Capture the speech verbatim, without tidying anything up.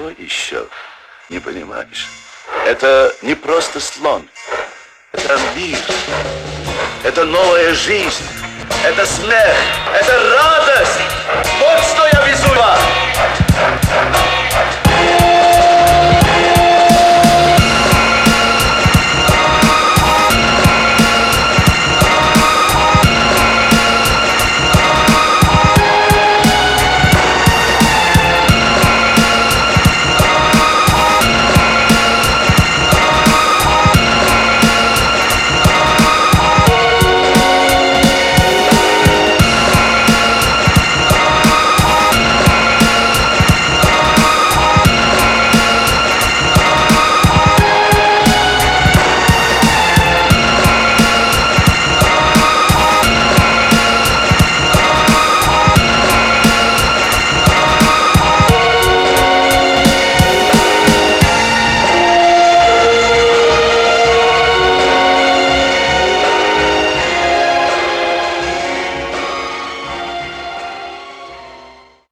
Что еще не понимаешь? Это не просто слон. Это мир. Это новая жизнь. Это смех. Это радость.